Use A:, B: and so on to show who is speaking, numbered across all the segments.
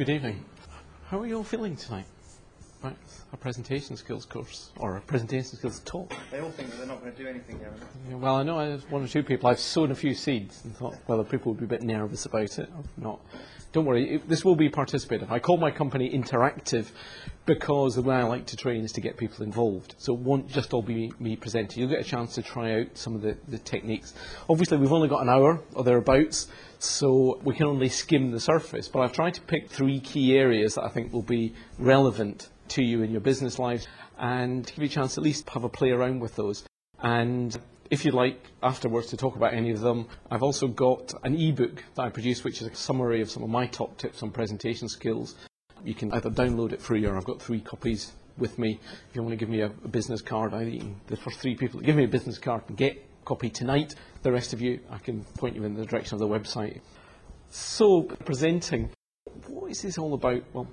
A: Good evening. How are you all feeling tonight? Right, a presentation skills course, or a presentation skills talk.
B: They all think that they're not going to do anything yet.
A: Yeah, well, I know there's one or two people. I've sown a few seeds and thought whether people would be a bit nervous about it or not. Don't worry, this will be participative. I call my company Interactive because the way I like to train is to get people involved. So it won't just all be me presenting. You'll get a chance to try out some of the techniques. Obviously, we've only got an hour or thereabouts, so we can only skim the surface. But I've tried to pick 3 key areas that I think will be relevant to you in your business life and give you a chance to at least have a play around with those. And if you'd like afterwards to talk about any of them, I've also got an ebook that I produced which is a summary of some of my top tips on presentation skills. You can either download it free, or I've got 3 copies with me. If you want to give me a business card, the first 3 people that give me a business card can get a copy tonight. The rest of you, I can point you in the direction of the website. So, presenting. What is this all about? Well,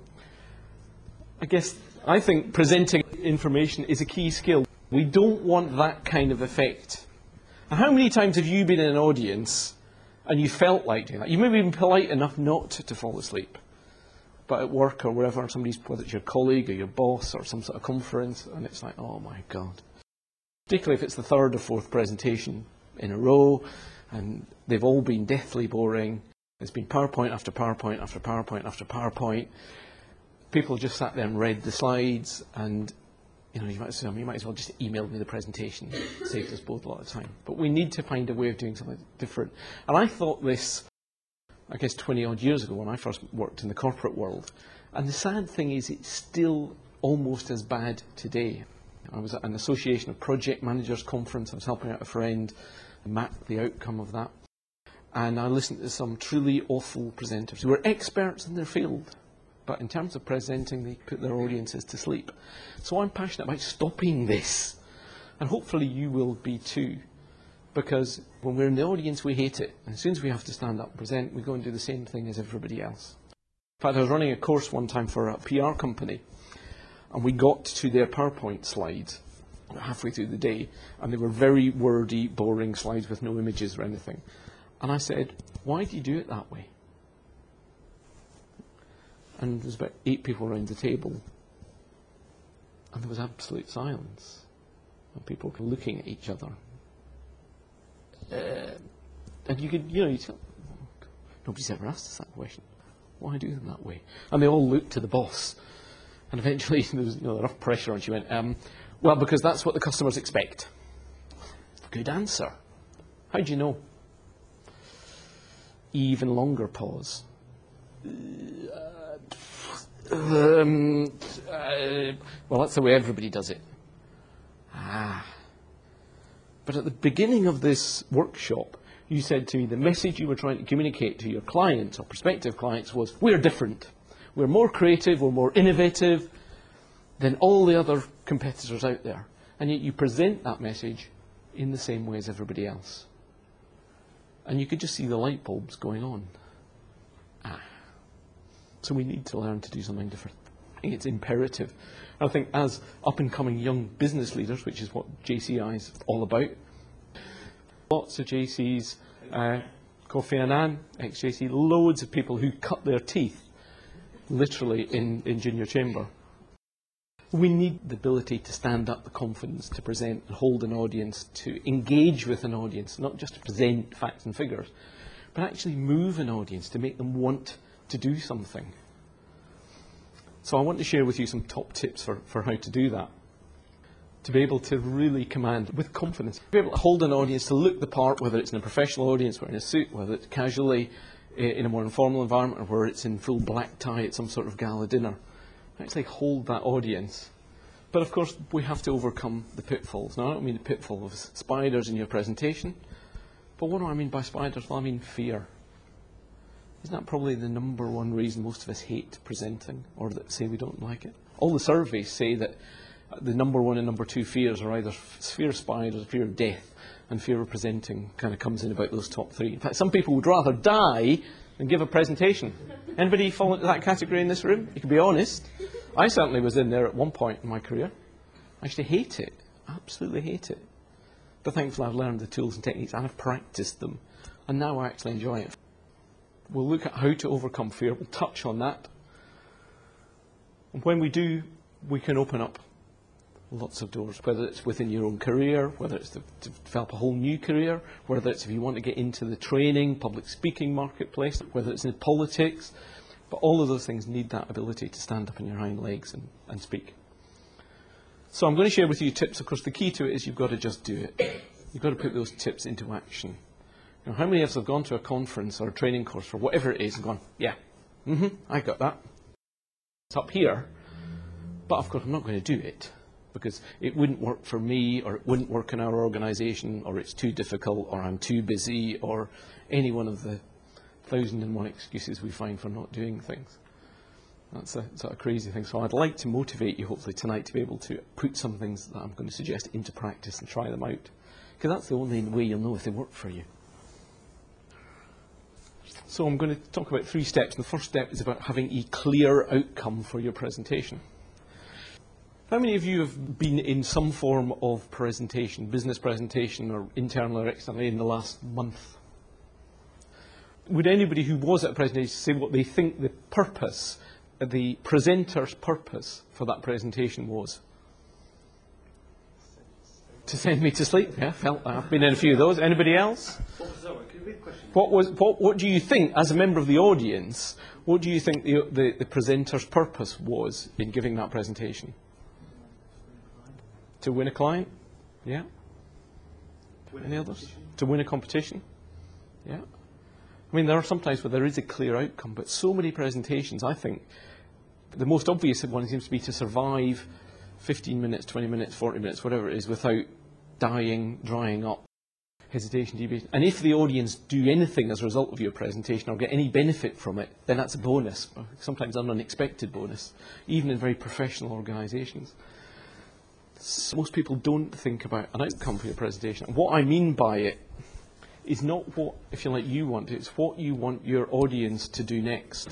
A: I think presenting information is a key skill. We don't want that kind of effect. And how many times have you been in an audience and you felt like doing that? You've maybe been polite enough not to fall asleep, but at work or wherever, whether it's your colleague or your boss or some sort of conference, and it's like, oh my God. Particularly if it's the 3rd or 4th presentation in a row, and they've all been deathly boring. It's been PowerPoint after PowerPoint after PowerPoint after PowerPoint. People just sat there and read the slides, and you might as well just email me the presentation. It saved us both a lot of time. But we need to find a way of doing something different. And I thought this, 20 odd years ago when I first worked in the corporate world. And the sad thing is it's still almost as bad today. I was at an Association of Project Managers conference. I was helping out a friend map the outcome of that. And I listened to some truly awful presenters who were experts in their field. But in terms of presenting, they put their audiences to sleep. So I'm passionate about stopping this. And hopefully you will be too. Because when we're in the audience, we hate it. And as soon as we have to stand up and present, we go and do the same thing as everybody else. In fact, I was running a course one time for a PR company. And we got to their PowerPoint slides halfway through the day. And they were very wordy, boring slides with no images or anything. And I said, why do you do it that way? And there's about 8 people around the table. And there was absolute silence. And people were looking at each other. And you could, nobody's ever asked us that question. Why do them that way? And they all looked to the boss. And eventually there was enough pressure on. She went, well, because that's what the customers expect. Good answer. How do you know? Even longer pause. Well, that's the way everybody does it. But at the beginning of this workshop, you said to me the message you were trying to communicate to your clients or prospective clients was, we're different. We're more creative, we're more innovative than all the other competitors out there. And yet you present that message in the same way as everybody else. And you could just see the light bulbs going on. So we need to learn to do something different. I think it's imperative. I think as up-and-coming young business leaders, which is what JCI is all about, lots of JCs, Kofi Annan, ex-JC, loads of people who cut their teeth literally in junior chamber. We need the ability to stand up, the confidence to present and hold an audience, to engage with an audience, not just to present facts and figures, but actually move an audience to make them want to do something. So I want to share with you some top tips for how to do that. To be able to really command with confidence, to be able to hold an audience, to look the part, whether it's in a professional audience, wearing a suit, whether it's casually in a more informal environment, or whether it's in full black tie at some sort of gala dinner. Actually hold that audience. But of course, we have to overcome the pitfalls. Now, I don't mean the pitfall of spiders in your presentation, but what do I mean by spiders? Well, I mean fear. Isn't that probably the #1 reason most of us hate presenting, or that say we don't like it? All the surveys say that the #1 and #2 fears are either fear of spiders, fear of death, and fear of presenting kind of comes in about those top 3. In fact, some people would rather die than give a presentation. Anybody fall into that category in this room? You can be honest. I certainly was in there at one point in my career. I actually hate it. Absolutely hate it. But thankfully I've learned the tools and techniques and I've practiced them. And now I actually enjoy it. We'll look at how to overcome fear. We'll touch on that. And when we do, we can open up lots of doors, whether it's within your own career, whether it's to develop a whole new career, whether it's if you want to get into the training, public speaking marketplace, whether it's in politics. But all of those things need that ability to stand up on your hind legs and speak. So I'm going to share with you tips. Of course, the key to it is you've got to just do it. You've got to put those tips into action. You know, how many of us have gone to a conference or a training course or whatever it is and gone, yeah, I got that. It's up here, but of course I'm not going to do it because it wouldn't work for me, or it wouldn't work in our organisation, or it's too difficult, or I'm too busy, or any one of the 1,001 excuses we find for not doing things. That's a sort of crazy thing. So I'd like to motivate you, hopefully, tonight to be able to put some things that I'm going to suggest into practice and try them out. Because that's the only way you'll know if they work for you. So I'm going to talk about 3 steps. The first step is about having a clear outcome for your presentation. How many of you have been in some form of presentation, business presentation, or internal or external, in the last month? Would anybody who was at a presentation say what they think the purpose, the presenter's purpose for that presentation was? To send me to sleep? Yeah, I've been in a few of those. Anybody else? What do you think, as a member of the audience, what do you think the presenter's purpose was in giving that presentation? To win a client? Yeah. Any others? To win a competition? Yeah. I mean, there are some times where there is a clear outcome, but so many presentations, I think, the most obvious one seems to be to survive 15 minutes, 20 minutes, 40 minutes, whatever it is, without dying, drying up, hesitation, debate. And if the audience do anything as a result of your presentation or get any benefit from it, then that's a bonus, sometimes an unexpected bonus, even in very professional organisations. So most people don't think about an outcome for your presentation. And what I mean by it is not what, if you like, you want. It's what you want your audience to do next.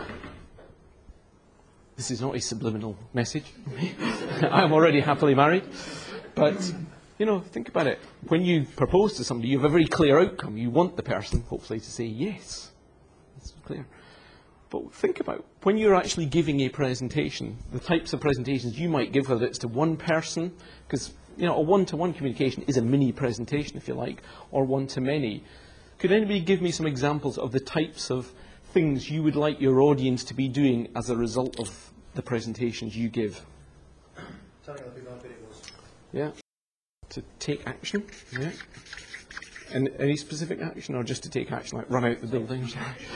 A: This is not a subliminal message. I'm already happily married. But, you know, think about it. When you propose to somebody, you have a very clear outcome. You want the person, hopefully, to say yes. That's clear. But think about when you're actually giving a presentation, the types of presentations you might give, whether it's to one person, because a one-to-one communication is a mini presentation, if you like, or one-to-many. Could anybody give me some examples of the types of things you would like your audience to be doing as a result of the presentations you give?
B: Telling other people how good it was.
A: Yeah. To take action. Yeah. And any specific action, or just to take action, like run out the building?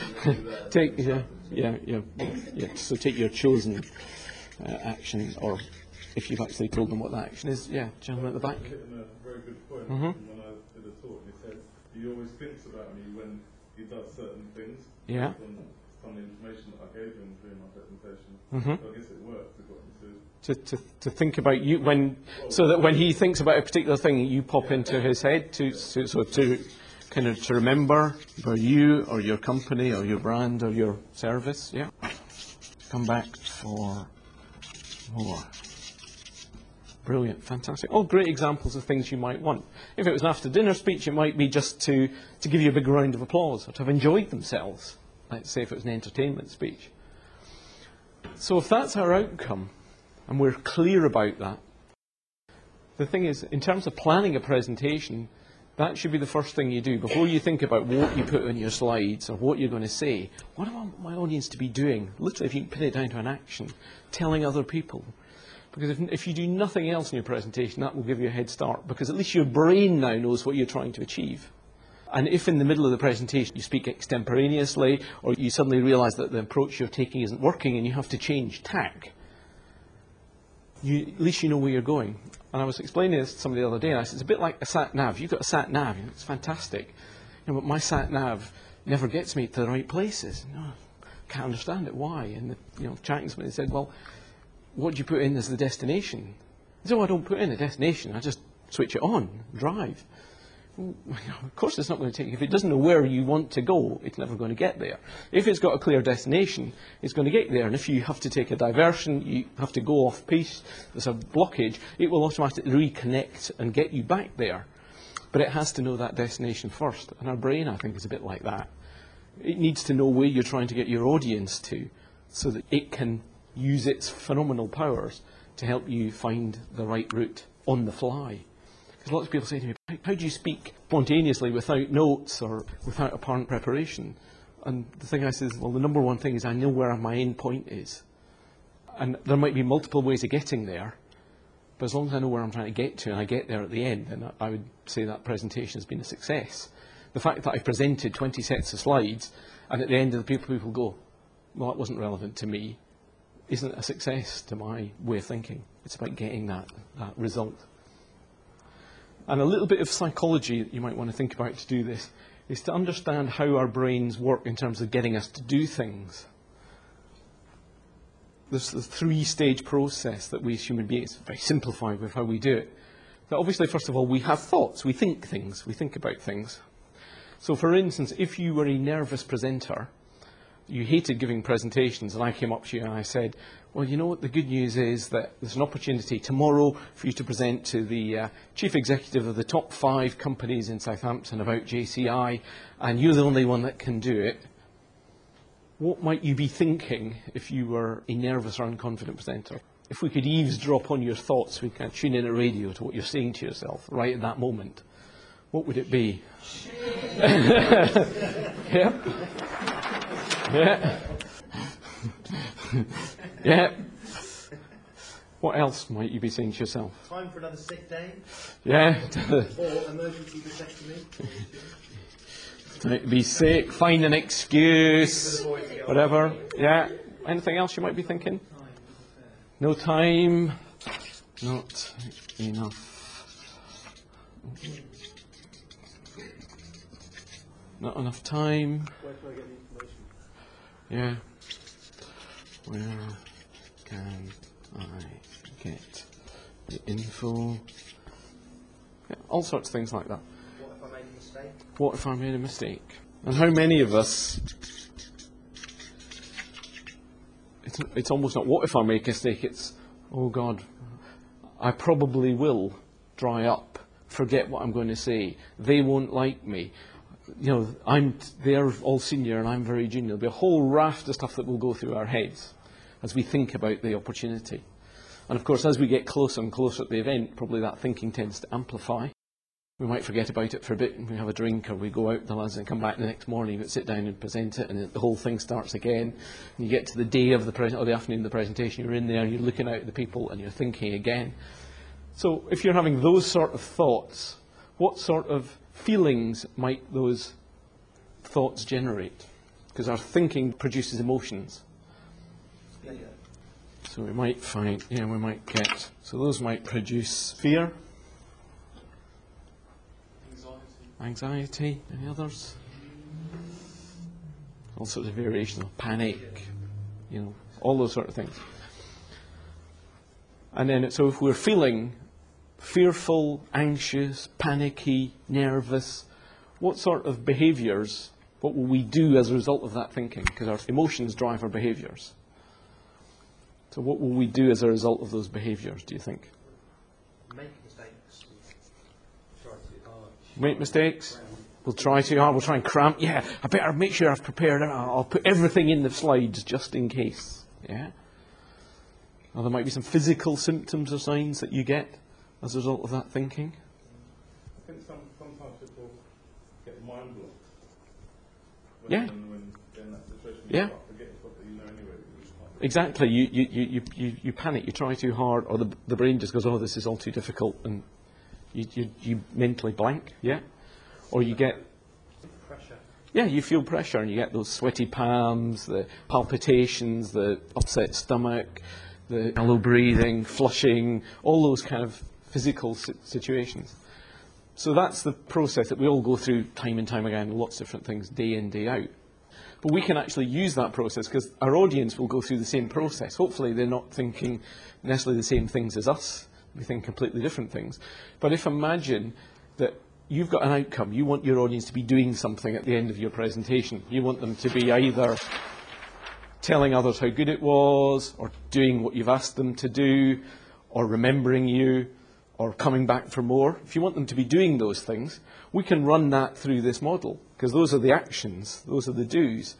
A: So take your chosen action, or if you've actually told them what that action is. Yeah, gentleman at the back.
C: You're hitting a very good point. When I did a talk, he said he always thinks about me when he does certain things.
A: Yeah.
C: From some information that I gave him during my presentation. So I guess it worked. It got him
A: to think about you so that when he thinks about a particular thing, you pop into his head to kind of to remember about you or your company or your brand or your service. Yeah. Come back for more. Brilliant, fantastic. All great examples of things you might want. If it was an after dinner speech, it might be just to give you a big round of applause or to have enjoyed themselves. Let's say if it was an entertainment speech. So if that's our outcome, and we're clear about that, the thing is, in terms of planning a presentation, that should be the first thing you do. Before you think about what you put on your slides or what you're going to say, what do I want my audience to be doing? Literally, if you can pin it down to an action, telling other people. Because if you do nothing else in your presentation, that will give you a head start, because at least your brain now knows what you're trying to achieve. And if in the middle of the presentation you speak extemporaneously, or you suddenly realise that the approach you're taking isn't working and you have to change tack, at least you know where you're going. And I was explaining this to somebody the other day, and I said, it's a bit like a sat-nav. You've got a sat-nav, it's fantastic. But my sat-nav never gets me to the right places. Can't understand it. Why? And chatting to somebody, they said, well, what do you put in as the destination? I said, I don't put in a destination. I just switch it on, drive. Well, of course it's not going to take you. If it doesn't know where you want to go, it's never going to get there. If it's got a clear destination, it's going to get there. And if you have to take a diversion, you have to go off piste, there's a blockage, it will automatically reconnect and get you back there. But it has to know that destination first. And our brain, I think, is a bit like that. It needs to know where you're trying to get your audience to, so that it can use its phenomenal powers to help you find the right route on the fly. Because lots of people say to me, how do you speak spontaneously without notes or without apparent preparation? And the thing I say is, well, the number one thing is I know where my end point is. And there might be multiple ways of getting there, but as long as I know where I'm trying to get to and I get there at the end, then I would say that presentation has been a success. The fact that I presented 20 sets of slides and at the end of the people go, well, that wasn't relevant to me, isn't a success to my way of thinking. It's about getting that result. And a little bit of psychology that you might want to think about to do this is to understand how our brains work in terms of getting us to do things. There's the three-stage process that we as human beings, very simplified with how we do it. That obviously, first of all, we have thoughts, we think things, we think about things. So for instance, if you were a nervous presenter, you hated giving presentations, and I came up to you and I said, well, you know what, the good news is that there's an opportunity tomorrow for you to present to the chief executive of the top 5 companies in Southampton about JCI, and you're the only one that can do it. What might you be thinking if you were a nervous or unconfident presenter? If we could eavesdrop on your thoughts, we can tune in a radio to what you're saying to yourself right at that moment. What would it be? Yeah. Yeah. Yeah. What else might you be saying to yourself?
B: Time for another sick day.
A: Yeah.
B: Or emergency vasectomy.
A: Be sick, find an excuse, whatever. Yeah. Anything else you might be thinking? No time. Not enough. Not enough time.
B: Where can I get the information?
A: Yeah. Where can I get the info? Yeah, all sorts of things like that.
B: What if I make a mistake?
A: What if I made a mistake? And how many of us, it's almost not what if I make a mistake, it's, oh God, I probably will dry up, forget what I'm going to say, they won't like me. You know, they're all senior and I'm very junior. There'll be a whole raft of stuff that will go through our heads as we think about the opportunity. And of course, as we get closer and closer to the event, probably that thinking tends to amplify. We might forget about it for a bit and we have a drink or we go out with the lads and come back the next morning and sit down and present it and the whole thing starts again. And you get to the day of the or the afternoon of the presentation, you're in there and you're looking out at the people and you're thinking again. So if you're having those sort of thoughts, what sort of feelings might those thoughts generate? Because our thinking produces emotions.
B: Yeah.
A: So we might find, we might get, so those might produce fear, anxiety, any others? All sorts of variations of panic, all those sort of things. And then, so if we're feeling fearful, anxious, panicky, nervous, what sort of behaviours, what will we do as a result of that thinking? Because our emotions drive our behaviours. So what will we do as a result of those behaviours, do you think?
B: Make mistakes. Try too hard.
A: Make mistakes? We'll try too hard, we'll try and cram. Yeah, I better make sure I've prepared. I'll put everything in the slides just in case. Yeah? Or there might be some physical symptoms or signs that you get as a result of that thinking.
C: I think sometimes people get mind blocked.
A: Yeah.
C: When they're in that situation,
A: Yeah.
C: you start forgetting stuff that you know anyway. You just can't.
A: Exactly. You panic, you try too hard, or the brain just goes, oh, this is all too difficult, and you mentally blank, yeah? Or you get...
B: Pressure.
A: Yeah, you feel pressure, and you get those sweaty palms, the palpitations, the upset stomach, the shallow breathing, flushing, all those kind of physical situations. So that's the process that we all go through time and time again, lots of different things, day in, day out. But we can actually use that process because our audience will go through the same process. Hopefully they're not thinking necessarily the same things as us. We think completely different things. But if imagine that you've got an outcome, you want your audience to be doing something at the end of your presentation. You want them to be either telling others how good it was, or doing what you've asked them to do, or remembering you, or coming back for more. If you want them to be doing those things, we can run that through this model, because those are the actions, those are the do's.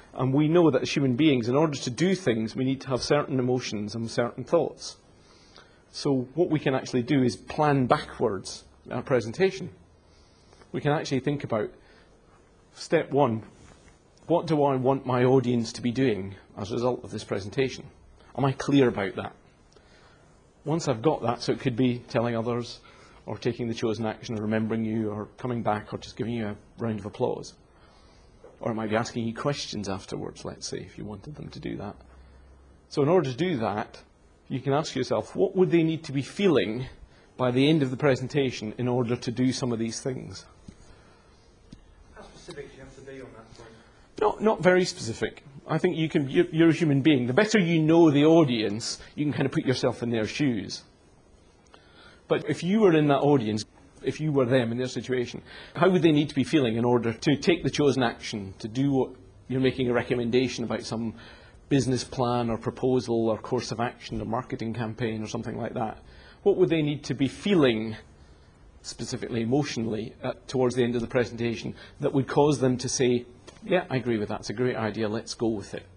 A: And we know that as human beings, in order to do things, we need to have certain emotions and certain thoughts. So what we can actually do is plan backwards our presentation. We can actually think about, step one, what do I want my audience to be doing as a result of this presentation? Am I clear about that? Once I've got that, so it could be telling others, or taking the chosen action, or remembering you, or coming back, or just giving you a round of applause. Or it might be asking you questions afterwards, let's say, if you wanted them to do that. So in order to do that, you can ask yourself, what would they need to be feeling by the end of the presentation in order to do some of these things?
B: How specific do you have to be on that point?
A: Not very specific. I think you're a human being. The better you know the audience, you can kind of put yourself in their shoes. But if you were in that audience, if you were them in their situation, how would they need to be feeling in order to take the chosen action, to do what you're making a recommendation about, some business plan or proposal or course of action or marketing campaign or something like that? What would they need to be feeling, specifically emotionally, towards the end of the presentation that would cause them to say, yeah, I agree with that, it's a great idea, let's go with it?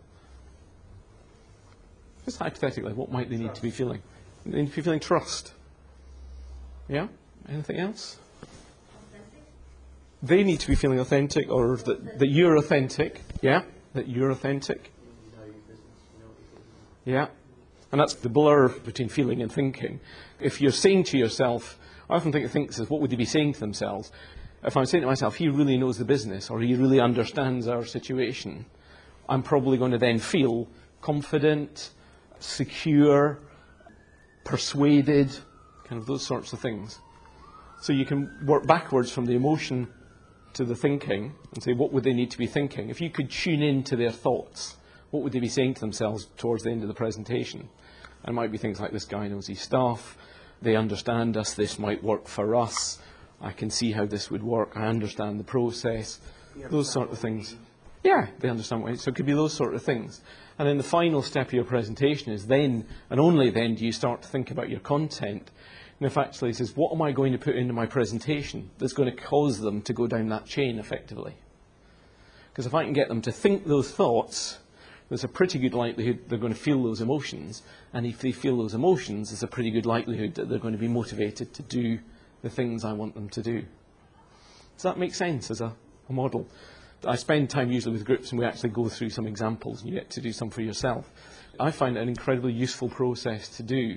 A: Just hypothetically, what might they need to be feeling? They need to be feeling trust. Yeah? Anything else?
D: Authentic.
A: They need to be feeling authentic, or that you're authentic. Yeah? That you're authentic.
B: You know your business, you know what you're doing.
A: Yeah. And that's the blur between feeling and thinking. If you're saying to yourself, I often think this is, what would they be saying to themselves? If I'm saying to myself, he really knows the business, or he really understands our situation, I'm probably going to then feel confident, secure, persuaded, kind of those sorts of things. So you can work backwards from the emotion to the thinking and say, what would they need to be thinking? If you could tune in to their thoughts, what would they be saying to themselves towards the end of the presentation? And it might be things like, this guy knows his stuff, they understand us, this might work for us, I can see how this would work, I understand the process, those sort of things. Yeah, they understand what it is. So it could be those sort of things. And then the final step of your presentation is then, and only then, do you start to think about your content. And if actually says, what am I going to put into my presentation that's going to cause them to go down that chain effectively? Because if I can get them to think those thoughts, there's a pretty good likelihood they're going to feel those emotions. And if they feel those emotions, there's a pretty good likelihood that they're going to be motivated to do the things I want them to do. Does that make sense as a model? I spend time usually with groups and we actually go through some examples and you get to do some for yourself. I find it an incredibly useful process to do.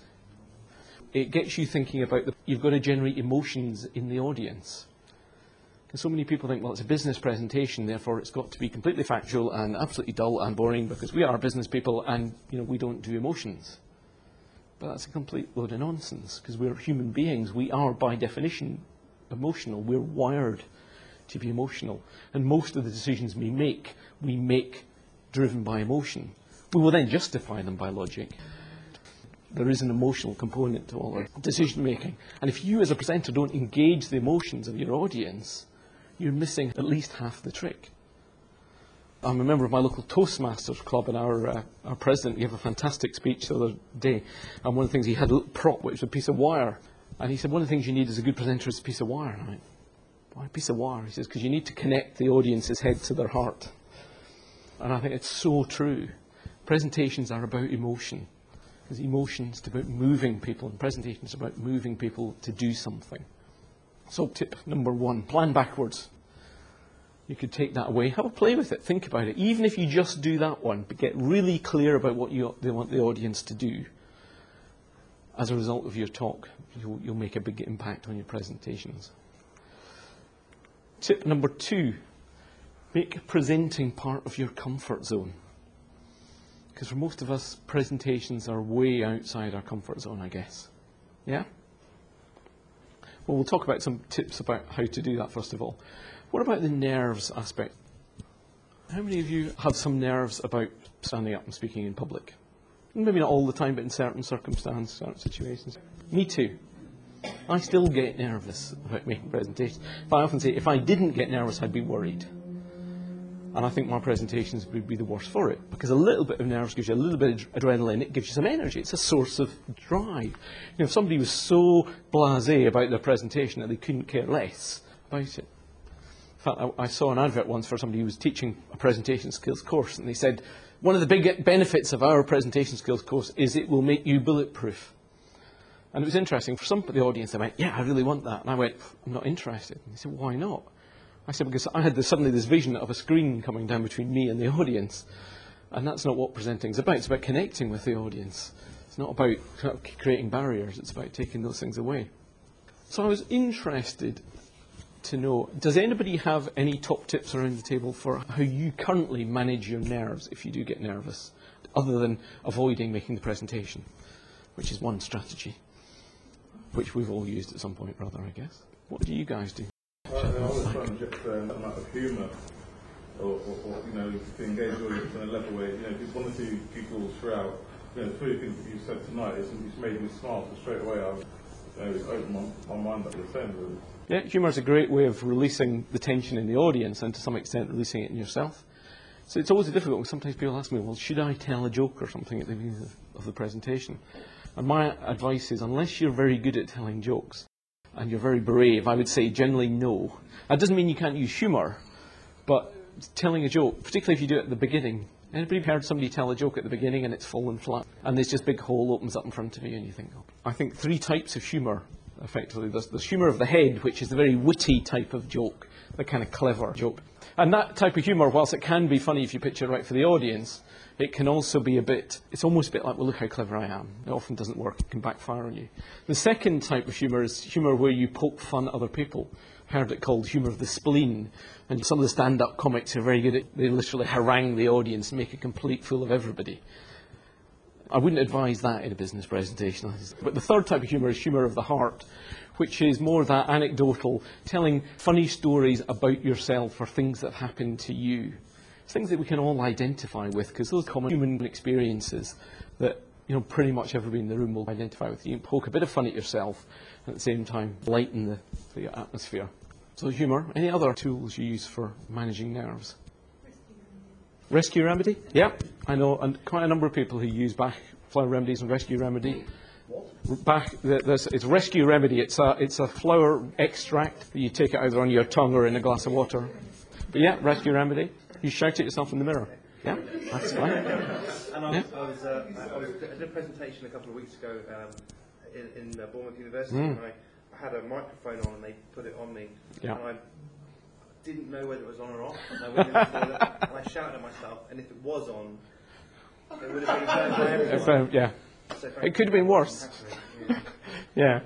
A: It gets you thinking about you've got to generate emotions in the audience. Because so many people think, well, it's a business presentation, therefore it's got to be completely factual and absolutely dull and boring because we are business people and we don't do emotions. But that's a complete load of nonsense because we're human beings. We are, by definition, emotional. We're wired to be emotional. And most of the decisions we make driven by emotion. We will then justify them by logic. There is an emotional component to all our decision making. And if you as a presenter don't engage the emotions of your audience, you're missing at least half the trick. I'm a member of my local Toastmasters club, and our president gave a fantastic speech the other day. And one of the things, he had a little prop, which was a piece of wire. And he said, one of the things you need as a good presenter is a piece of wire. And I went, why a piece of wire? He says, because you need to connect the audience's head to their heart. And I think it's so true. Presentations are about emotion. Because emotions are about moving people, and presentations are about moving people to do something. So tip number 1, plan backwards. You could take that away, have a play with it, think about it. Even if you just do that one, but get really clear about what they want the audience to do. As a result of your talk, you'll make a big impact on your presentations. Tip number 2, make presenting part of your comfort zone. Because for most of us, presentations are way outside our comfort zone, I guess. Yeah? Well, we'll talk about some tips about how to do that, first of all. What about the nerves aspect? How many of you have some nerves about standing up and speaking in public? Maybe not all the time, but in certain circumstances, certain situations. Me too. I still get nervous about making presentations. But I often say, if I didn't get nervous, I'd be worried. And I think my presentations would be the worse for it, because a little bit of nerves gives you a little bit of adrenaline, it gives you some energy, it's a source of drive. If somebody was so blasé about their presentation that they couldn't care less about it, In fact, I saw an advert once for somebody who was teaching a presentation skills course, and they said, one of the big benefits of our presentation skills course is it will make you bulletproof. And it was interesting. For some of the audience, they went, yeah, I really want that. And I went, I'm not interested. And they said, why not? I said, because I had suddenly this vision of a screen coming down between me and the audience. And that's not what presenting is about. It's about connecting with the audience. It's not about creating barriers. It's about taking those things away. So I was interested to know, does anybody have any top tips around the table for how you currently manage your nerves if you do get nervous, other than avoiding making the presentation, which is one strategy, which we've all used at some point or other, I guess. What do you guys do?
C: I was trying to just amount of humour, or to engage the audience on a level where, if you want to see people throughout, the three things that you said tonight, it's made me smile, so straight away I've opened my mind up to the same, really.
A: Yeah, humour is a great way of releasing the tension in the audience and to some extent releasing it in yourself. So it's always difficult. Sometimes people ask me, well, should I tell a joke or something at the beginning of the presentation? And my advice is, unless you're very good at telling jokes and you're very brave, I would say generally no. That doesn't mean you can't use humour, but telling a joke, particularly if you do it at the beginning. Anybody heard somebody tell a joke at the beginning and it's fallen flat? And there's just big hole opens up in front of you and you think, oh. I think three types of humour, effectively. There's humour of the head, which is the very witty type of joke, the kind of clever joke. And that type of humour, whilst it can be funny if you picture it right for the audience, it can also be it's almost a bit like, well, look how clever I am. It often doesn't work. It can backfire on you. The second type of humour is humour where you poke fun at other people. I heard it called humour of the spleen. And some of the stand-up comics are very good at, they literally harangue the audience and make a complete fool of everybody. I wouldn't advise that in a business presentation. But the third type of humour is humour of the heart, which is more that anecdotal, telling funny stories about yourself or things that have happened to you. It's things that we can all identify with, because those are common human experiences that pretty much everybody in the room will identify with. You can poke a bit of fun at yourself and at the same time lighten the atmosphere. So humour. Any other tools you use for managing nerves? Rescue Remedy? Yeah, I know, and quite a number of people who use Bach flower remedies and Rescue Remedy. It's Rescue Remedy. It's a flower extract that you take it either on your tongue or in a glass of water. But yeah, Rescue Remedy. You shout at yourself in the mirror. Yeah, that's fine.
B: And I did a presentation a couple of weeks ago in Bournemouth University, and I had a microphone on, and they put it on me, and I didn't know whether it was on or off. And I went in the toilet, and I shouted at myself, and if it was on, it would have been heard by everyone.
A: Yeah. So it could have been worse. Yeah.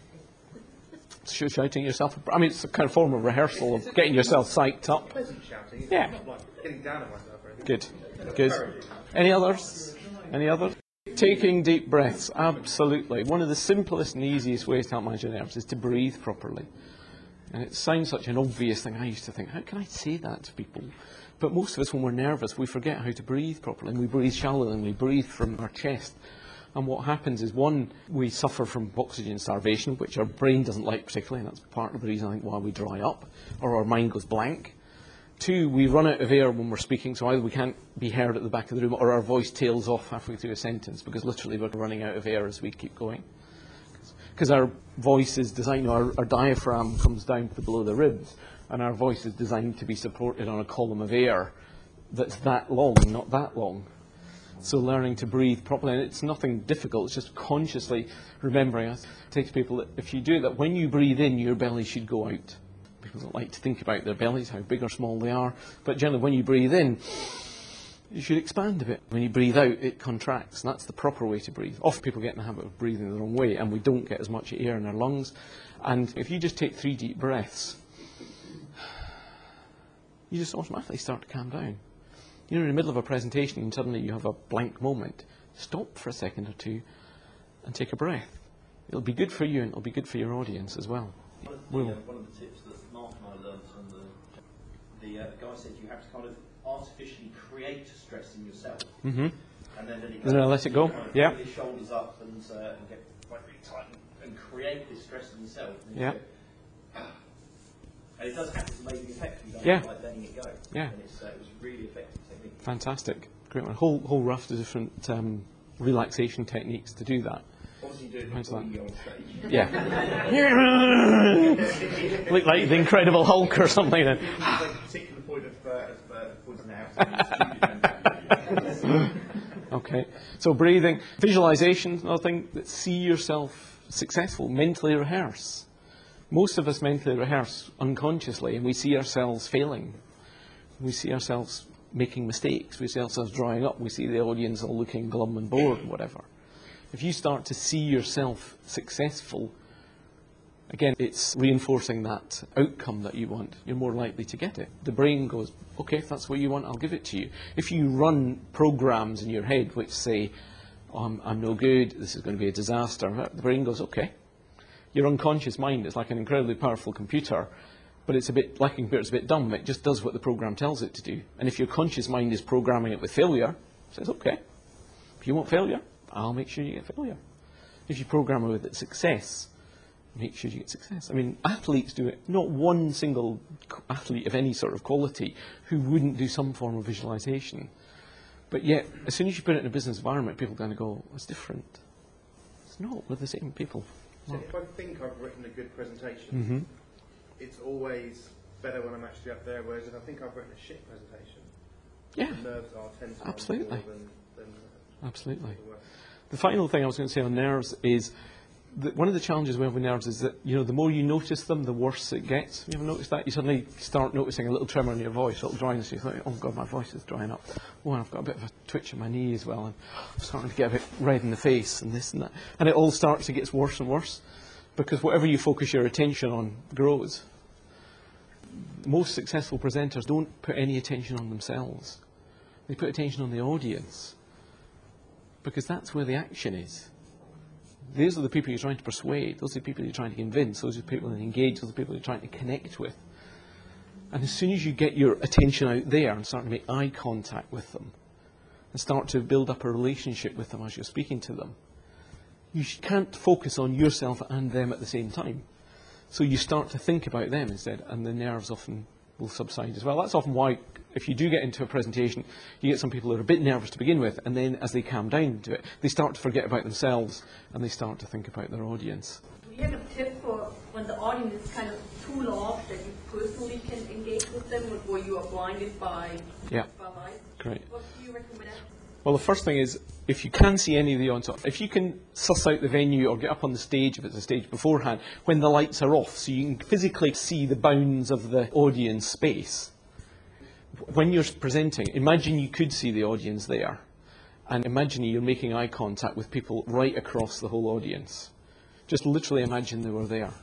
A: Shouting yourself. I mean, it's a kind of form of rehearsal of getting yourself psyched up.
B: Pleasant shouting.
A: Yeah.
B: Not like getting down on myself or anything.
A: Good. Good. Any others? Any others? Taking deep breaths. Absolutely. One of the simplest and easiest ways to help manage your nerves is to breathe properly. And it sounds such an obvious thing. I used to think, how can I say that to people? But most of us, when we're nervous, we forget how to breathe properly. And we breathe shallowly, and we breathe from our chest. And what happens is, one, we suffer from oxygen starvation, which our brain doesn't like particularly, and that's part of the reason, I think, why we dry up, or our mind goes blank. Two, we run out of air when we're speaking, so either we can't be heard at the back of the room, or our voice tails off halfway through a sentence, because literally we're running out of air as we keep going. Because our voice is designed, our diaphragm comes down to below the ribs, and our voice is designed to be supported on a column of air that's that long, not that long. So learning to breathe properly, and it's nothing difficult, it's just consciously remembering. It takes people that if you do that, when you breathe in, your belly should go out. People don't like to think about their bellies, how big or small they are, but generally when you breathe in, you should expand a bit. When you breathe out, it contracts, and that's the proper way to breathe. Often people get in the habit of breathing the wrong way, and we don't get as much air in our lungs. And if you just take 3 deep breaths, you just automatically start to calm down. In the middle of a presentation and suddenly you have a blank moment, stop for a second or two and take a breath. It'll be good for you and it'll be good for your audience as well.
D: One of the tips that Mark and I learned from the guy said you have to kind of artificially create stress in yourself.
A: Mm-hmm.
D: And then
A: let it go.
D: Kind of
A: yeah.
D: Put your shoulders up and get really tight and create this stress in yourself.
A: Yeah.
D: And it does have this amazing effect. You don't like letting it go.
A: Yeah.
D: And it was really effective technique.
A: Fantastic. Great one. Whole raft of different relaxation techniques to do that.
B: Obviously, you do it before you go on stage.
A: Yeah. like the Incredible Hulk or something.
B: It's like a particular point of pointing out.
A: Okay. So breathing, visualization, another thing. See yourself successful. Mentally rehearse. Most of us mentally rehearse unconsciously, and we see ourselves failing. We see ourselves making mistakes. We see ourselves drying up. We see the audience all looking glum and bored and whatever. If you start to see yourself successful, again, it's reinforcing that outcome that you want. You're more likely to get it. The brain goes, okay, if that's what you want, I'll give it to you. If you run programs in your head which say, I'm no good, this is going to be a disaster, the brain goes, okay. Your unconscious mind is like an incredibly powerful computer, but it's a bit, like a computer, it's a bit dumb. It just does what the program tells it to do. And if your conscious mind is programming it with failure, it says, okay, if you want failure, I'll make sure you get failure. If you program it with success, make sure you get success. I mean, athletes do it. Not one single athlete of any sort of quality who wouldn't do some form of visualization. But yet, as soon as you put it in a business environment, people kind of go, it's different. It's not. We're the same people.
B: So if I think I've written a good presentation, it's always better when I'm actually up there, whereas if I think I've written a shit presentation, the nerves are 10 times more than
A: Absolutely. The final thing I was going to say on nerves is that one of the challenges we have with nerves is that, you know, the more you notice them, the worse it gets. You ever noticed that? You suddenly start noticing a little tremor in your voice, a little dryness. You think, oh God, my voice is drying up. Oh, and I've got a bit of a twitch in my knee as well, and I'm starting to get a bit red in the face, and this and that. And it all starts to get worse and worse, because whatever you focus your attention on grows. Most successful presenters don't put any attention on themselves. They put attention on the audience, because that's where the action is. Those are the people you're trying to persuade. Those are the people you're trying to convince. Those are the people that engage. Those are the people you're trying to connect with. And as soon as you get your attention out there and start to make eye contact with them and start to build up a relationship with them as you're speaking to them, you can't focus on yourself and them at the same time. So you start to think about them instead, and the nerves often will subside as well. That's often why, if you do get into a presentation, you get some people who are a bit nervous to begin with, and then as they calm down to it, they start to forget about themselves, and they start to think about their audience.
E: Do you have a tip for when the audience is kind of too large that you personally can engage with them, or you are blinded by light?
A: Great.
E: What do you recommend?
A: Well, the first thing is, if you can see any of the audience, if you can suss out the venue or get up on the stage, if it's a stage beforehand, when the lights are off, so you can physically see the bounds of the audience space. When you're presenting, imagine you could see the audience there, and imagine you're making eye contact with people right across the whole audience. Just literally imagine they were there.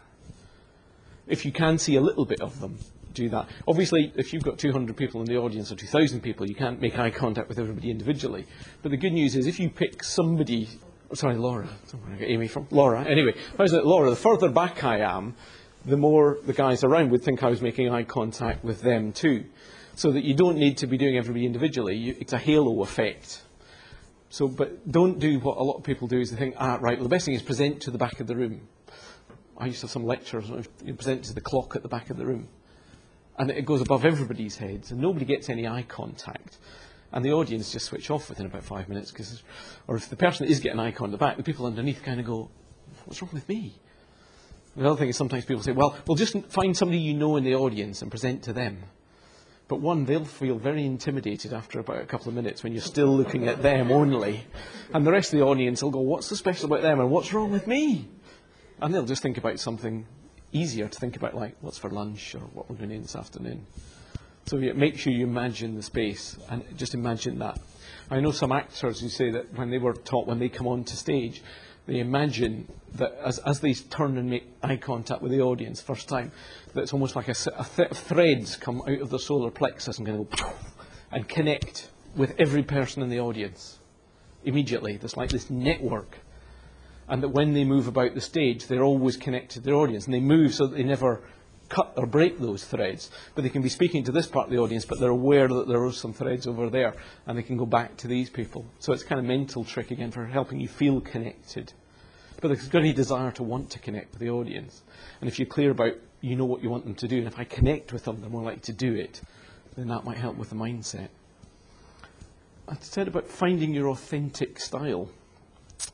A: If you can see a little bit of them, do that. Obviously, if you've got 200 people in the audience or 2,000 people, you can't make eye contact with everybody individually. But the good news is, if you pick somebody, sorry, Laura, I don't know where I get Amy from. Laura, anyway, Laura, the further back I am, the more the guys around would think I was making eye contact with them too. So that you don't need to be doing everybody individually. It's a halo effect. So, but don't do what a lot of people do, is they think, right, well, the best thing is present to the back of the room. I used to have some lectures, you present to the clock at the back of the room. And it goes above everybody's heads, and nobody gets any eye contact. And the audience just switch off within about 5 minutes, or if the person is getting eye contact at the back, the people underneath kind of go, what's wrong with me? The other thing is sometimes people say, well, just find somebody you know in the audience and present to them. But one, they'll feel very intimidated after about a couple of minutes when you're still looking at them only. And the rest of the audience will go, what's so special about them and what's wrong with me? And they'll just think about something easier to think about, like what's for lunch or what we're going to do this afternoon. So make sure you imagine the space and just imagine that. I know some actors who say that when they were taught, when they come onto stage, they imagine that as they turn and make eye contact with the audience first time, that it's almost like a threads come out of the solar plexus and kind of go and connect with every person in the audience immediately. There's like this network. And that when they move about the stage, they're always connected to their audience. And they move so that they never cut or break those threads. But they can be speaking to this part of the audience, but they're aware that there are some threads over there, and they can go back to these people. So it's kind of mental trick, again, for helping you feel connected. But there's got to be a desire to want to connect with the audience. And if you're clear about, you know what you want them to do, and if I connect with them, they're more likely to do it, then that might help with the mindset. I said about finding your authentic style.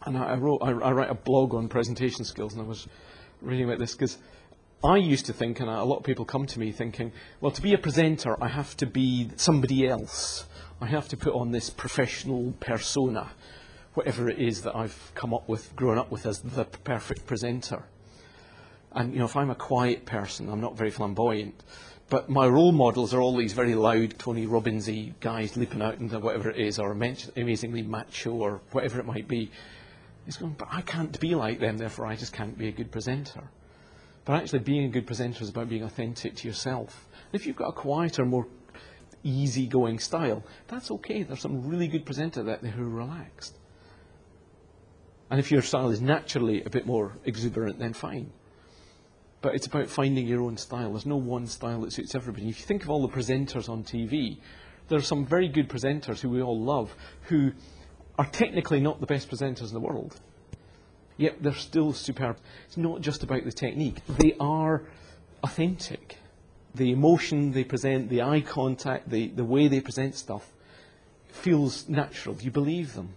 A: And I write a blog on presentation skills, and I was reading about this because I used to think, and a lot of people come to me thinking, well, to be a presenter, I have to be somebody else. I have to put on this professional persona, whatever it is that I've grown up with as the perfect presenter. And, you know, if I'm a quiet person, I'm not very flamboyant, but my role models are all these very loud, Tony Robbins-y guys leaping out into whatever it is, or amazingly macho, or whatever it might be. It's going, but I can't be like them, therefore I just can't be a good presenter. But actually being a good presenter is about being authentic to yourself. And if you've got a quieter, more easygoing style, that's okay. There's some really good presenters out there who are relaxed. And if your style is naturally a bit more exuberant, then fine. But it's about finding your own style. There's no one style that suits everybody. If you think of all the presenters on TV, there are some very good presenters who we all love who are technically not the best presenters in the world. Yet they're still superb. It's not just about the technique. They are authentic. The emotion they present, the eye contact, the way they present stuff feels natural. You believe them.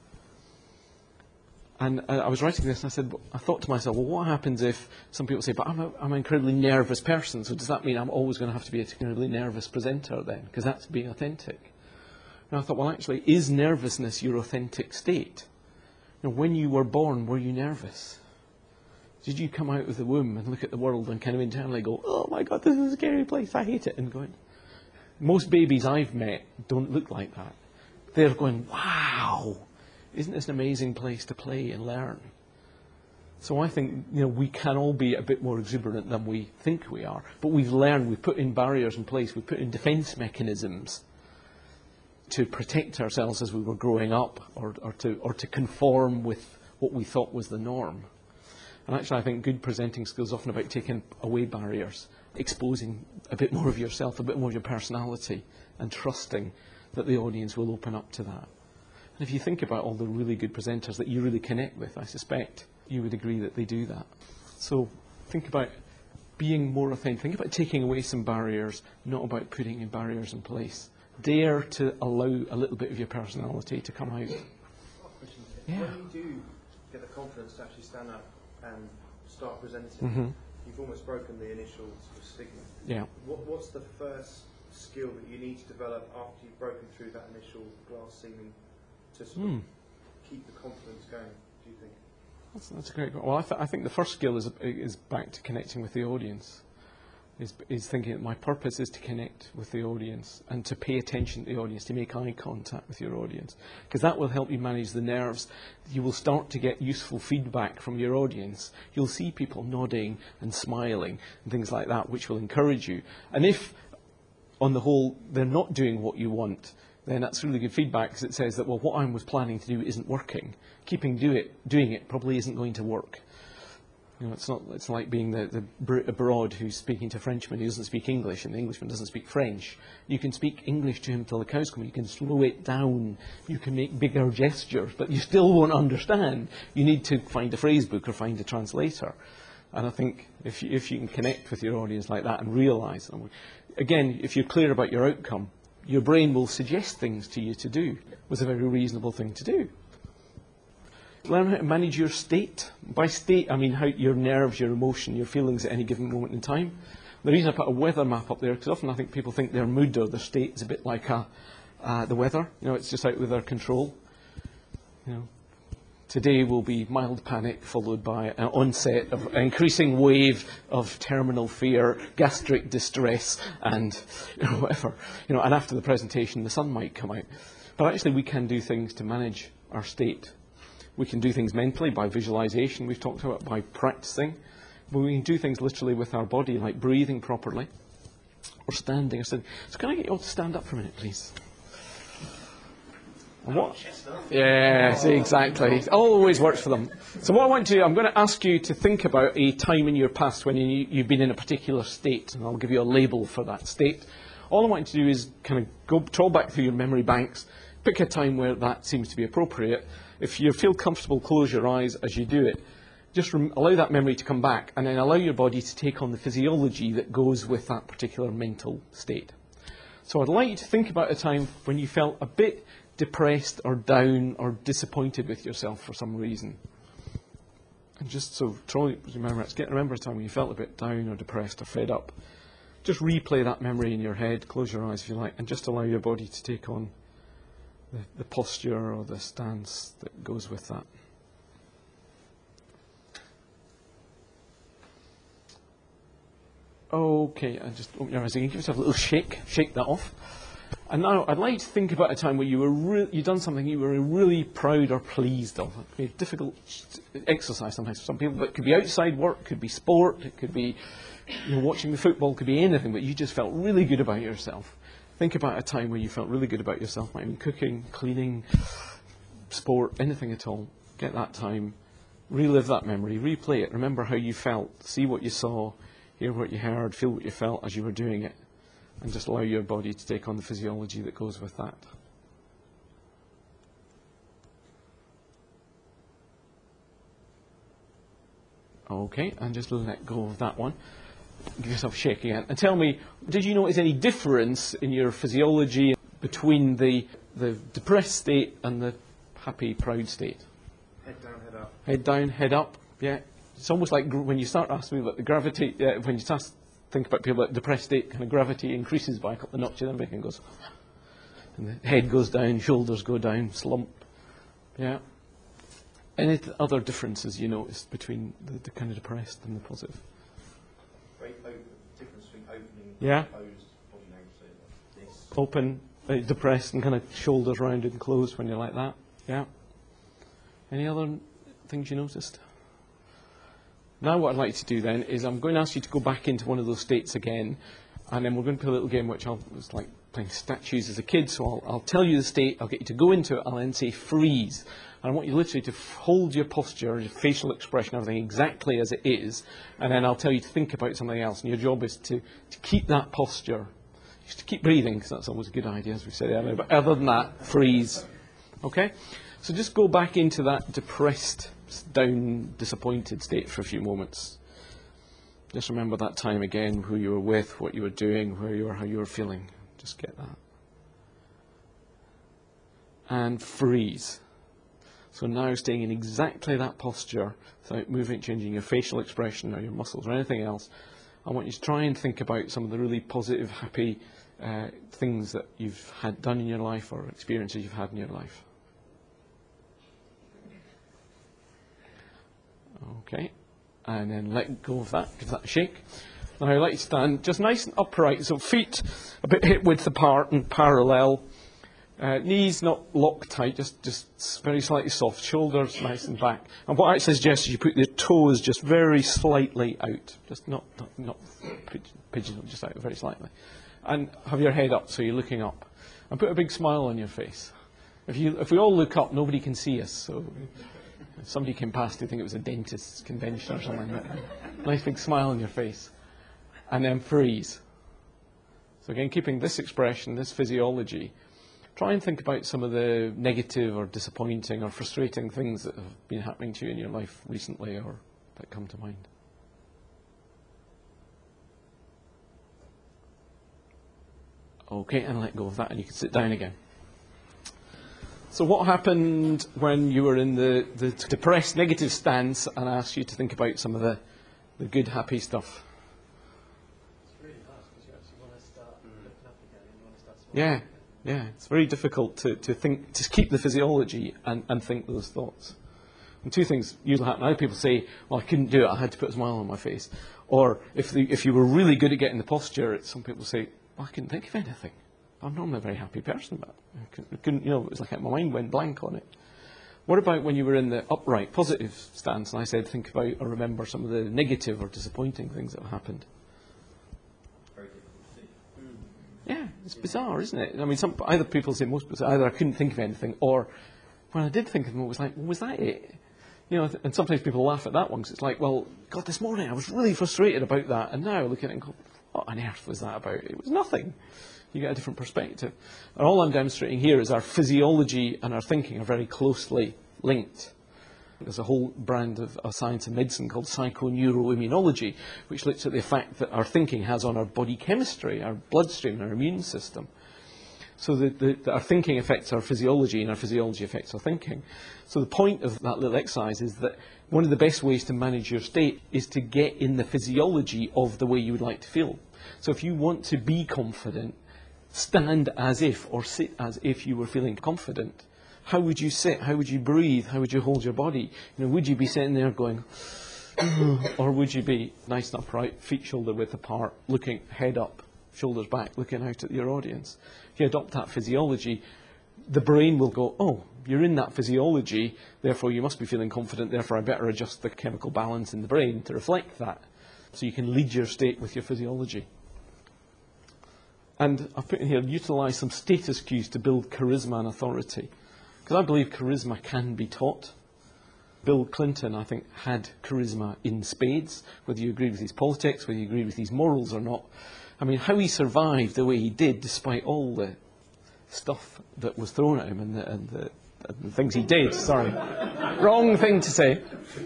A: And I was writing this and I thought to myself, well, what happens if some people say, but I'm an incredibly nervous person, so does that mean I'm always going to have to be an incredibly nervous presenter then? Because that's being authentic. And I thought, well, actually, is nervousness your authentic state? You know, when you were born, were you nervous? Did you come out of the womb and look at the world and kind of internally go, oh my God, this is a scary place, I hate it, and going? Most babies I've met don't look like that. They're going, wow, isn't this an amazing place to play and learn? So I think, you know, we can all be a bit more exuberant than we think we are. But we've learned, we've put in barriers in place, we've put in defense mechanisms to protect ourselves as we were growing up, or to conform with what we thought was the norm. And actually I think good presenting skills are often about taking away barriers, exposing a bit more of yourself, a bit more of your personality, and trusting that the audience will open up to that. And if you think about all the really good presenters that you really connect with, I suspect you would agree that they do that. So think about being more authentic. Think about taking away some barriers, not about putting in barriers in place. Dare to allow a little bit of your personality to come out.
B: Yeah. When you do get the confidence to actually stand up and start presenting, you've almost broken the initial sort of stigma.
A: Yeah.
B: What's the first skill that you need to develop after you've broken through that initial glass ceiling to sort of keep the confidence going, do you think?
A: That's a great point. Well, I think the first skill is back to connecting with the audience. Is thinking that my purpose is to connect with the audience and to pay attention to the audience, to make eye contact with your audience. Because that will help you manage the nerves. You will start to get useful feedback from your audience. You'll see people nodding and smiling and things like that, which will encourage you. And if, on the whole, they're not doing what you want, then that's really good feedback, because it says that, well, what I was planning to do isn't working. Doing it probably isn't going to work. You know, it's like being the Brit abroad who's speaking to a Frenchman who doesn't speak English, and the Englishman doesn't speak French. You can speak English to him till the cows come. You can slow it down. You can make bigger gestures, but you still won't understand. You need to find a phrase book or find a translator. And I think if you can connect with your audience like that and realise, again, if you're clear about your outcome, your brain will suggest things to you to do. It was a very reasonable thing to do. Learn how to manage your state. By state, I mean how your nerves, your emotion, your feelings at any given moment in time. The reason I put a weather map up there, because often I think people think their mood or their state is a bit like the weather. You know, it's just out with their control. You know, today will be mild panic followed by an onset of an increasing wave of terminal fear, gastric distress, and whatever. You know, and after the presentation, the sun might come out. But actually, we can do things to manage our state. We can do things mentally by visualization, we've talked about, by practicing. But we can do things literally with our body, like breathing properly, or standing or sitting. So can I get you all to stand up for a minute, please? And what? Yes, exactly. It always works for them. So what I want to do, I'm going to ask you to think about a time in your past when you've been in a particular state, and I'll give you a label for that state. All I want you to do is kind of troll back through your memory banks, pick a time where that seems to be appropriate. If you feel comfortable, close your eyes as you do it. Just allow that memory to come back, and then allow your body to take on the physiology that goes with that particular mental state. So I'd like you to think about a time when you felt a bit depressed or down or disappointed with yourself for some reason. And just so remember a time when you felt a bit down or depressed or fed up. Just replay that memory in your head, close your eyes if you like, and just allow your body to take on the posture or the stance that goes with that. Okay, and just open your eyes again, give yourself a little shake that off. And now I'd like to think about a time where you've done something you were really proud or pleased of. It could be a difficult exercise sometimes for some people, but it could be outside work, could be sport, it could be watching the football, could be anything, but you just felt really good about yourself. Think about a time where you felt really good about yourself. Might be cooking, cleaning, sport, anything at all. Get that time, relive that memory, replay it, remember how you felt, see what you saw, hear what you heard, feel what you felt as you were doing it. And just allow your body to take on the physiology that goes with that. Okay, and just let go of that one. Give yourself a shake again. And tell me, did you notice any difference in your physiology between the depressed state and the happy, proud state?
B: Head down, head up.
A: Head down, head up, yeah. It's almost like when you start asking me about the gravity, when you start think about people at depressed state, kind of gravity increases by a couple of notches, and everything goes, and the head goes down, shoulders go down, slump. Yeah. Any other differences you noticed between the kind of depressed and the positive?
D: Very difference between opening
A: Yeah.
D: and closed body language. So this.
A: Open, depressed, and kind of shoulders rounded and closed when you're like that. Yeah. Any other things you noticed? Now what I'd like to do then is I'm going to ask you to go back into one of those states again, and then we're going to play a little game which was like playing statues as a kid, so I'll tell you the state, I'll get you to go into it, I'll then say freeze. And I want you literally to hold your posture, your facial expression, everything exactly as it is, and then I'll tell you to think about something else, and your job is to keep that posture. Just to keep breathing, because that's always a good idea, as we said earlier, but other than that, freeze. Okay? So just go back into that depressed, down, disappointed state for a few moments. Just remember that time again, who you were with, what you were doing, where you were, how you were feeling. Just get that. And freeze. So now staying in exactly that posture, without moving, changing your facial expression or your muscles or anything else, I want you to try and think about some of the really positive, happy things that you've had done in your life or experiences you've had in your life. Okay, and then let go of that, give that a shake. Now I'd like you to stand just nice and upright, so feet a bit hip width apart and parallel. Knees not locked tight, just very slightly soft. Shoulders nice and back. And what I suggest is you put the toes just very slightly out, just not pigeon, just out very slightly. And have your head up, so you're looking up. And put a big smile on your face. If we all look up, nobody can see us, so if somebody came past, you'd think it was a dentist's convention or something like that. Nice big smile on your face. And then freeze. So again, keeping this expression, this physiology, try and think about some of the negative or disappointing or frustrating things that have been happening to you in your life recently or that come to mind. Okay, and let go of that, and you can sit down again. So what happened when you were in the depressed, negative stance, and I asked you to think about some of the good, happy stuff?
F: It's really hard because you actually want to start looking up again and you want to start smiling.
A: Yeah, it's very difficult to think, to keep the physiology and think those thoughts. And two things usually happen. Either people say, well, I couldn't do it, I had to put a smile on my face. Or if you were really good at getting the posture, some people say, well, I couldn't think of anything. I'm normally a very happy person, but I couldn't, it was like my mind went blank on it. What about when you were in the upright, positive stance, and I said think about or remember some of the negative or disappointing things that have happened?
D: Very difficult to see.
A: Yeah, it's bizarre, isn't it? I mean, either people say, most people say, either I couldn't think of anything, or when I did think of them, it was like, well, was that it? And sometimes people laugh at that one, because it's like, well, God, this morning I was really frustrated about that, and now I look at it and go, what on earth was that about? It was nothing. You get a different perspective. And all I'm demonstrating here is our physiology and our thinking are very closely linked. There's a whole brand of science and medicine called psychoneuroimmunology, which looks at the effect that our thinking has on our body chemistry, our bloodstream, our immune system. So that our thinking affects our physiology, and our physiology affects our thinking. So the point of that little exercise is that one of the best ways to manage your state is to get in the physiology of the way you would like to feel. So if you want to be confident, stand as if, or sit as if you were feeling confident. How would you sit? How would you breathe? How would you hold your body? Would you be sitting there going, or would you be nice and upright, feet shoulder width apart, looking head up, shoulders back, looking out at your audience? If you adopt that physiology, the brain will go, oh, you're in that physiology, therefore you must be feeling confident, therefore I better adjust the chemical balance in the brain to reflect that. So you can lead your state with your physiology. And I've put in here, utilise some status cues to build charisma and authority. Because I believe charisma can be taught. Bill Clinton, I think, had charisma in spades, whether you agree with his politics, whether you agree with his morals or not. I mean, how he survived the way he did, despite all the stuff that was thrown at him and the things he did. Sorry. Wrong thing to say.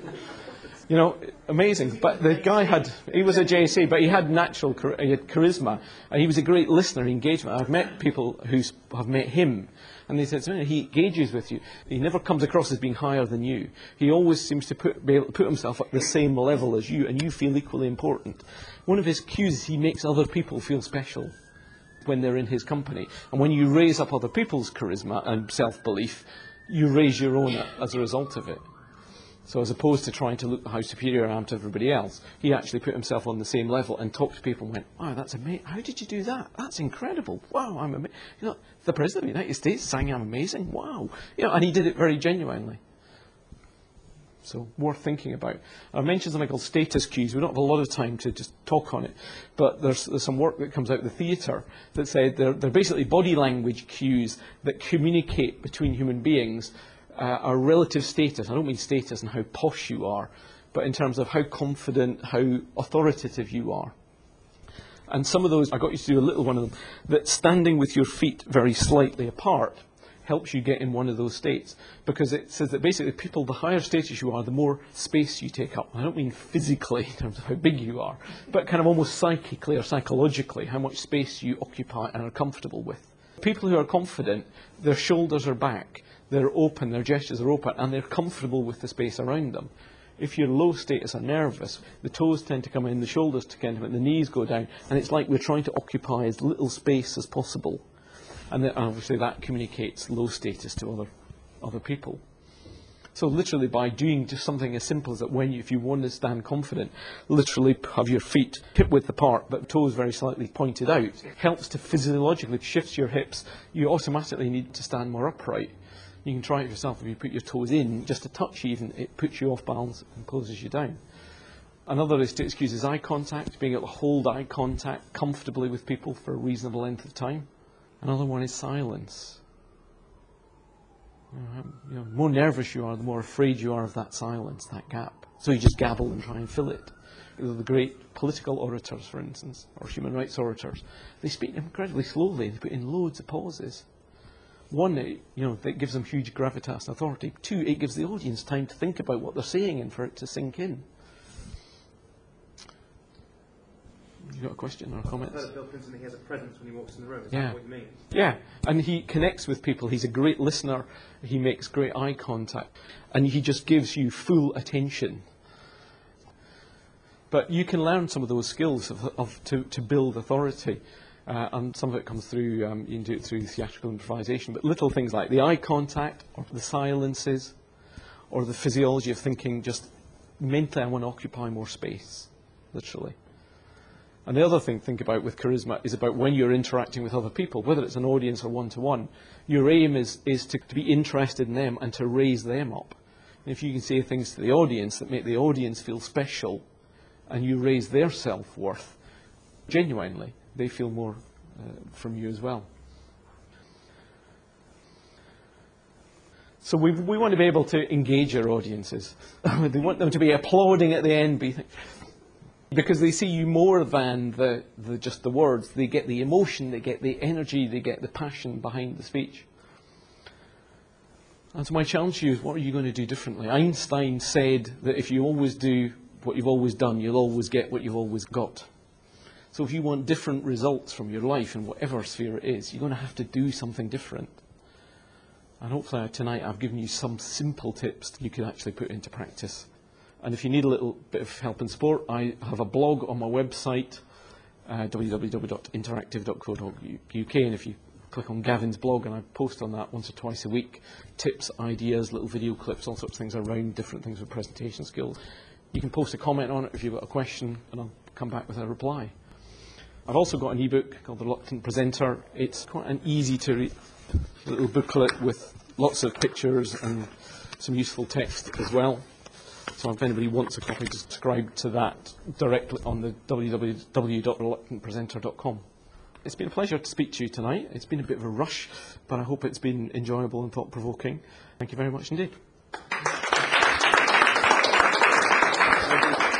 A: Amazing. But the guy he was a JC, but he had charisma, and he was a great listener, engagement. I've met people who have met him, and they said, he engages with you. He never comes across as being higher than you. He always seems to be able to put himself at the same level as you, and you feel equally important. One of his cues is he makes other people feel special when they're in his company. And when you raise up other people's charisma and self-belief, you raise your own as a result of it. So as opposed to trying to look how superior I am to everybody else, he actually put himself on the same level and talked to people and went, wow, that's amazing. How did you do that? That's incredible. Wow, I'm amazing. The President of the United States saying I'm amazing. Wow. And he did it very genuinely. So worth thinking about. I mentioned something called status cues. We don't have a lot of time to just talk on it, but there's some work that comes out of the theatre that said they're basically body language cues that communicate between human beings our relative status. I don't mean status and how posh you are, but in terms of how confident, how authoritative you are. And some of those, I got you to do a little one of them, that standing with your feet very slightly apart helps you get in one of those states, because it says that basically people, the higher status you are, the more space you take up. I don't mean physically in terms of how big you are, but kind of almost psychically or psychologically, how much space you occupy and are comfortable with. People who are confident, their shoulders are back, they're open, their gestures are open, and they're comfortable with the space around them. If you're low status and nervous, the toes tend to come in, the shoulders tend to come in, the knees go down, and it's like we're trying to occupy as little space as possible. And obviously that communicates low status to other people. So literally by doing just something as simple as that, if you want to stand confident, literally have your feet hip width apart but toes very slightly pointed out, helps to physiologically shift your hips. You automatically need to stand more upright. You can try it yourself. If you put your toes in, just a touch even, it puts you off balance and closes you down. Another status cue is eye contact, being able to hold eye contact comfortably with people for a reasonable length of time. Another one is silence. The more nervous you are, the more afraid you are of that silence, that gap. So you just gabble and try and fill it. The great political orators, for instance, or human rights orators, they speak incredibly slowly. They put in loads of pauses. One, that gives them huge gravitas and authority. Two, it gives the audience time to think about what they're saying and for it to sink in. You got a question or a comment?
B: I've heard of Bill Clinton, he has a presence when he walks in the room. Is that what you mean?
A: Yeah, and he connects with people. He's a great listener. He makes great eye contact. And he just gives you full attention. But you can learn some of those skills to build authority. And some of it comes through, you can do it through theatrical improvisation, but little things like the eye contact, or the silences, or the physiology of thinking, just mentally I want to occupy more space, literally. And the other thing to think about with charisma is about when you're interacting with other people, whether it's an audience or one-to-one, your aim is to be interested in them and to raise them up. And if you can say things to the audience that make the audience feel special, and you raise their self-worth, genuinely, they feel more from you as well. So we want to be able to engage our audiences. We want them to be applauding at the end, because they see you more than just the words. They get the emotion, they get the energy, they get the passion behind the speech. And so my challenge to you is, what are you going to do differently? Einstein said that if you always do what you've always done, you'll always get what you've always got. So if you want different results from your life in whatever sphere it is, you're going to have to do something different. And hopefully tonight I've given you some simple tips that you can actually put into practice. And if you need a little bit of help and support, I have a blog on my website, www.interactive.co.uk, and if you click on Gavin's blog, and I post on that once or twice a week, tips, ideas, little video clips, all sorts of things around different things with presentation skills. You can post a comment on it if you've got a question, and I'll come back with a reply. I've also got an ebook called The Reluctant Presenter. It's quite an easy-to-read little booklet with lots of pictures and some useful text as well. So if anybody wants a copy, just subscribe to that directly on the www.reluctantpresenter.com. It's been a pleasure to speak to you tonight. It's been a bit of a rush, but I hope it's been enjoyable and thought-provoking. Thank you very much indeed.